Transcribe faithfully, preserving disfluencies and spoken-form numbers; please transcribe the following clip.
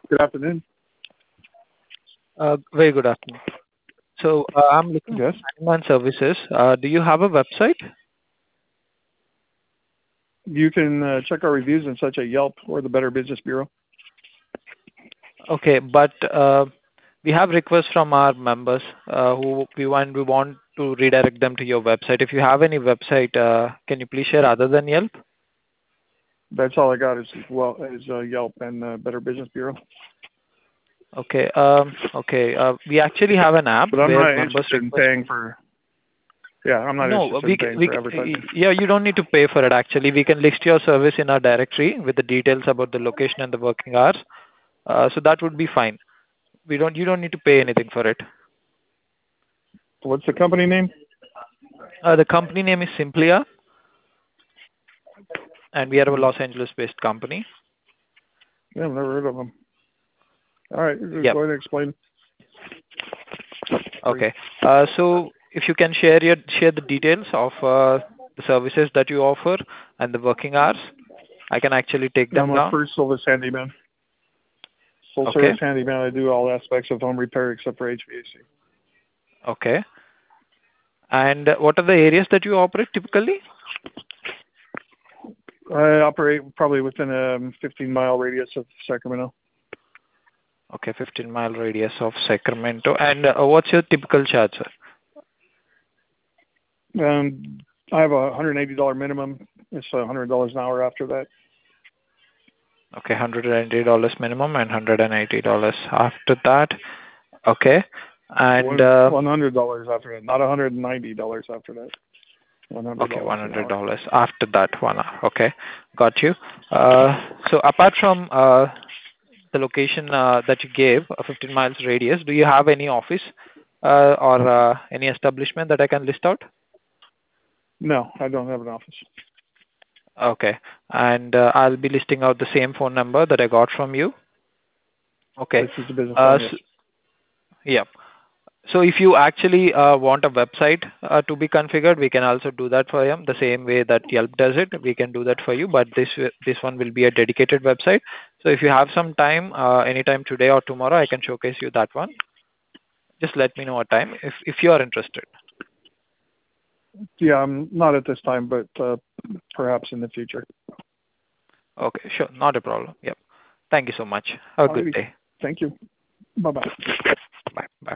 Good afternoon. Uh, Very good afternoon. So, uh, I'm looking Yes. for handyman services. Uh, Do you have a website? You can uh, check our reviews in such a Yelp or the Better Business Bureau. Okay, but uh, we have requests from our members uh, who we want we want to redirect them to your website. If you have any website, uh, can you please share other than Yelp? That's all I got is well is uh, Yelp and uh, Better Business Bureau. Okay. Um, okay. Uh, we actually have an app But I'm where not members interested in request. paying for. Yeah, I'm not No, interested we in c- paying we for c- advertising. yeah, you don't need to pay for it. Actually, we can list your service in our directory with the details about the location and the working hours. Uh, so that would be fine. We don't. You don't need to pay anything for it. What's the company name? Uh, the company name is Simplia, and we are a Hmm. Los Angeles-based company. Yeah, I've never heard of them. All right, Yep. go ahead and explain. Please. Okay. Uh, so if you can share your share the details of uh, the services that you offer and the working hours, I can actually take I'm them a down. first service handyman. Full Okay. service handyman. I do all aspects of home repair except for H V A C. Okay. And uh, what are the areas that you operate typically? I operate probably within a fifteen mile radius of Sacramento. Okay, fifteen mile radius of Sacramento. And uh, what's your typical charge, sir? Um, I have a one hundred eighty dollars minimum. It's one hundred dollars an hour after that. Okay, one hundred eighty dollars minimum and one hundred eighty dollars after that. Okay. And One uh, one hundred dollars after that, not one hundred ninety dollars after that. One hundred okay, dollars an hour. one hundred dollars after that one hour. Okay, got you. Uh, so apart from uh, the location uh, that you gave, a fifteen miles radius, do you have any office uh, or uh, any establishment that I can list out? No, I don't have an office. Okay, and uh, I'll be listing out the same phone number that I got from you. Okay. This is the business Uh, phone. Yes. s yeah. So if you actually uh, want a website uh, to be configured, we can also do that for you. The same way that Yelp does it, we can do that for you. But this wi- this one will be a dedicated website. So if you have some time, uh, anytime today or tomorrow, I can showcase you that one. Just let me know a time if if you are interested. Yeah, I'm not at this time, but uh, perhaps in the future. Okay, sure, not a problem. Yep. Thank you so much. Have a good Alrighty. day. Thank you. Bye bye.